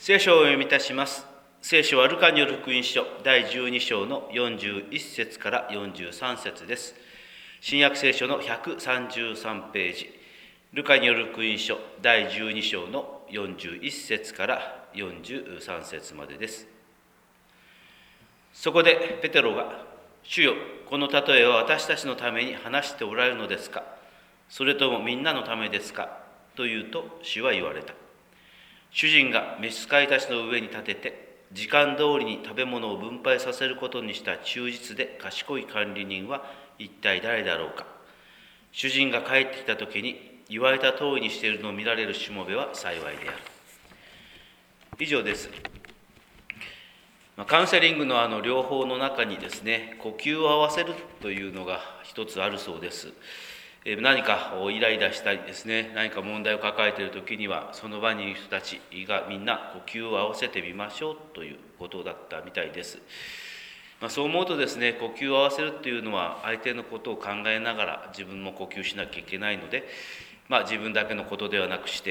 聖書をお読みいたします。聖書はルカによる福音書第12章の41節から43節です。新約聖書の133ページ、ルカによる福音書第12章の41節から43節までです。そこでペテロが、主よ、この例えは私たちのために話しておられるのですか、それともみんなのためですかと言うと、主は言われた。主人が召使いたちの上に立てて、時間通りに食べ物を分配させることにした忠実で賢い管理人は一体誰だろうか。主人が帰ってきた時に言われた通りにしているのを見られるしもべは幸いである。以上です。カウンセリングの療法の中にですね、呼吸を合わせるというのが一つあるそうです。何かイライラしたりですね、何か問題を抱えている時には、その場にいる人たちがみんな呼吸を合わせてみましょうということだったみたいです。そう思うとですね、呼吸を合わせるというのは相手のことを考えながら自分も呼吸しなきゃいけないので、自分だけのことではなくして、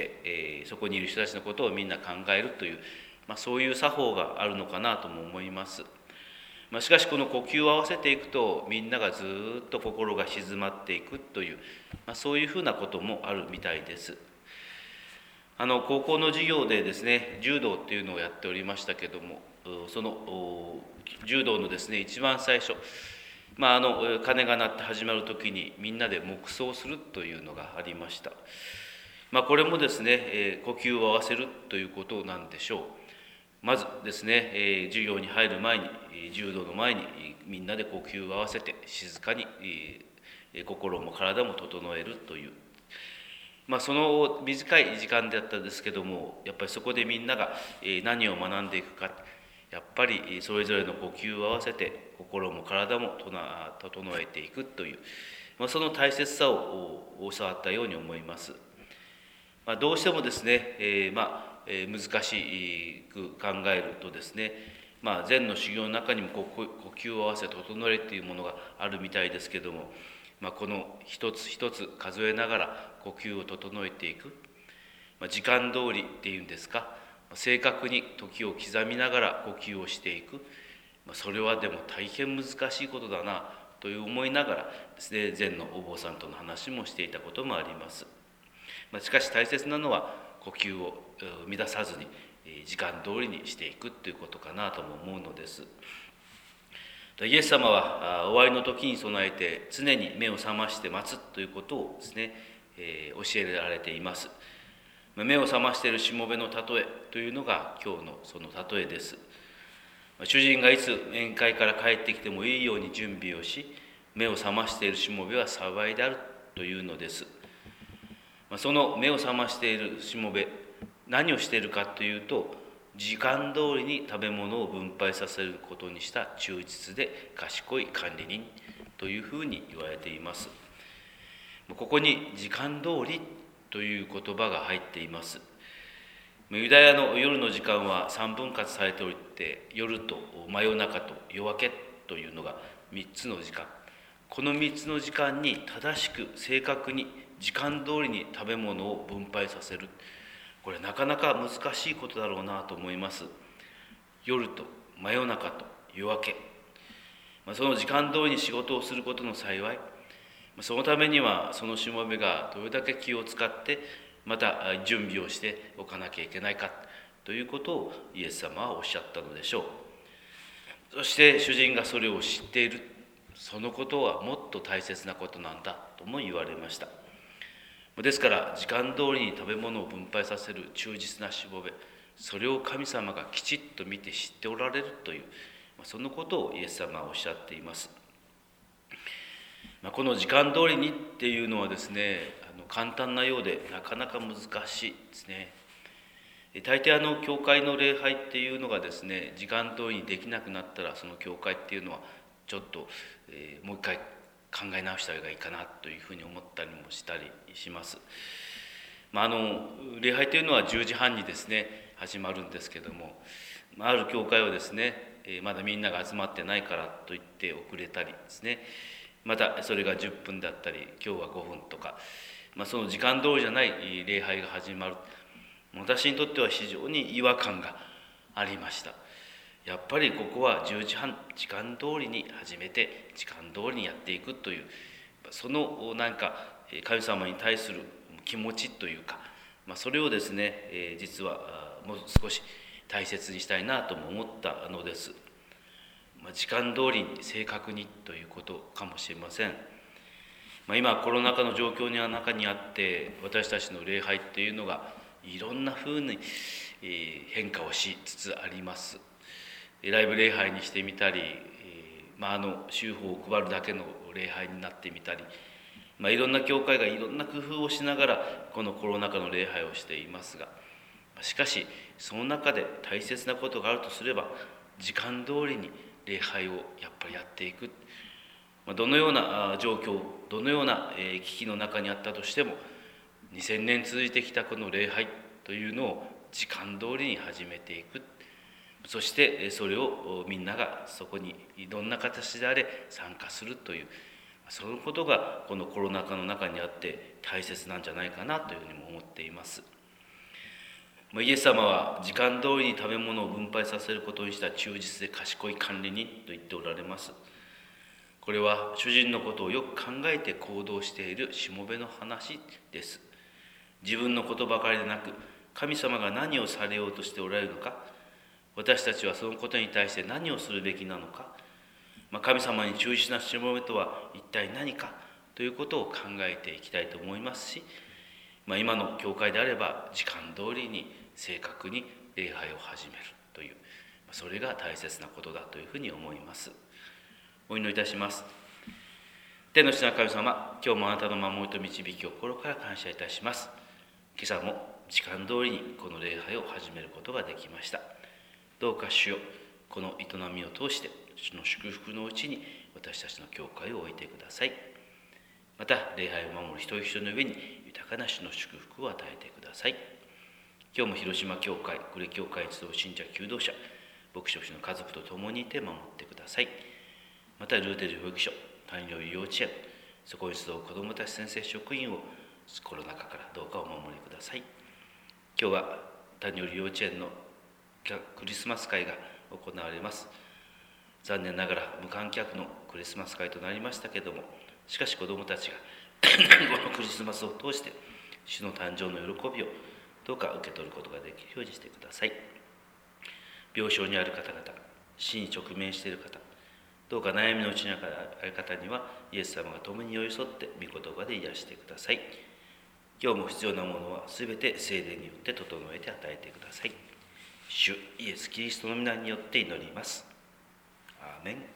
そこにいる人たちのことをみんな考えるという、そういう作法があるのかなとも思います。しかしこの呼吸を合わせていくと、みんながずっと心が静まっていくという、そういうふうなこともあるみたいです。高校の授業でですね、柔道っていうのをやっておりましたけども、その柔道のですね、一番最初、鐘が鳴って始まる時にみんなで黙想するというのがありました。これもですね、呼吸を合わせるということなんでしょう。まずですね、授業に入る前に、柔道の前にみんなで呼吸を合わせて静かに心も体も整えるという、その短い時間だったんですけども、やっぱりそこでみんなが何を学んでいくか、やっぱりそれぞれの呼吸を合わせて心も体も整えていくという、その大切さを教わったように思います。どうしてもですね、難しく考えるとですね、禅の修行の中にも呼吸を合わせ整えというものがあるみたいですけども、この一つ一つ数えながら呼吸を整えていく、時間通りっていうんですか、正確に時を刻みながら呼吸をしていく、それはでも大変難しいことだなという思いながらですね、禅のお坊さんとの話もしていたこともあります。しかし大切なのは呼吸を乱さずに時間通りにしていくということかなとも思うのです。イエス様は終わりの時に備えて常に目を覚まして待つということをですね、教えられています。目を覚ましているしもべの例えというのが今日のその例えです。主人がいつ宴会から帰ってきてもいいように準備をし、目を覚ましているしもべは幸いであるというのです。その目を覚ましているしもべ、何をしているかというと、時間通りに食べ物を分配させることにした忠実で賢い管理人というふうに言われています。ここに時間通りという言葉が入っています。ユダヤの夜の時間は3分割されておいて、夜と真夜中と夜明けというのが3つの時間。この3つの時間に正しく正確に時間通りに食べ物を分配させる。これなかなか難しいことだろうなと思います。夜と真夜中と夜明け。その時間通りに仕事をすることの幸い。そのためにはそのしもべがどれだけ気を使ってまた準備をしておかなきゃいけないかということをイエス様はおっしゃったのでしょう。そして主人がそれを知っている。そのことはもっと大切なことなんだとも言われました。ですから時間通りに食べ物を分配させる忠実なしもべ、それを神様がきちっと見て知っておられるという、そのことをイエス様はおっしゃっています。この時間通りにっていうのはですね、簡単なようでなかなか難しいですね。大抵教会の礼拝っていうのがですね、時間通りにできなくなったら、その教会っていうのはちょっと、もう一回考え直した方がいいかなというふうに思ったりもしたりします。礼拝というのは10時半にですね始まるんですけども、ある教会はですね、まだみんなが集まってないからといって遅れたりですね、またそれが10分だったり今日は5分とか、その時間通りじゃない礼拝が始まる。 私にとっては非常に違和感がありました。やっぱりここは10時半、時間通りに始めて時間通りにやっていくという、その神様に対する気持ちというか、それをですね、実はもう少し大切にしたいなとも思ったのです。時間通りに正確にということかもしれません。今コロナ禍の状況の中にあって私たちの礼拝っていうのがいろんなふうに変化をしつつあります。ライブ礼拝にしてみたり、週報を配るだけの礼拝になってみたり、いろんな教会がいろんな工夫をしながらこのコロナ禍の礼拝をしていますが、しかしその中で大切なことがあるとすれば、時間通りに礼拝をやっぱりやっていく。どのような状況、どのような危機の中にあったとしても、2000年続いてきたこの礼拝というのを時間通りに始めていく。そしてそれをみんながそこにどんな形であれ参加するという、そのことがこのコロナ禍の中にあって大切なんじゃないかなというふうにも思っています。イエス様は時間通りに食べ物を分配させることにした忠実で賢い管理人と言っておられます。これは主人のことをよく考えて行動しているしもべの話です。自分のことばかりでなく、神様が何をされようとしておられるのか、私たちはそのことに対して何をするべきなのか、神様に忠実なしもべとは一体何かということを考えていきたいと思いますし、今の教会であれば時間通りに正確に礼拝を始めるという、それが大切なことだというふうに思います。お祈りいたします。天の父なる神様、今日もあなたの守りと導きを心から感謝いたします。今朝も時間通りにこの礼拝を始めることができました。どうか主よ、この営みを通して主の祝福のうちに私たちの教会を置いてください。また礼拝を守る一人一人の上に豊かな主の祝福を与えてください。今日も広島教会、呉教会に集う信者求道者、牧師の家族と共にいて守ってください。またルーテル保育所、谷料理幼稚園、そこに集う子どもたち先生職員をコロナ禍からどうかお守りください。今日は谷料理幼稚園のクリスマス会が行われます。残念ながら無観客のクリスマス会となりましたけれども、しかし子どもたちがこのクリスマスを通して主の誕生の喜びをどうか受け取ることができるようにしてください。病床にある方々、死に直面している方、どうか悩みのうちにある方にはイエス様が共に寄り添って御言葉で癒してください。今日も必要なものはすべて聖霊によって整えて与えてください。主イエス・キリストの皆によって祈ります。アーメン。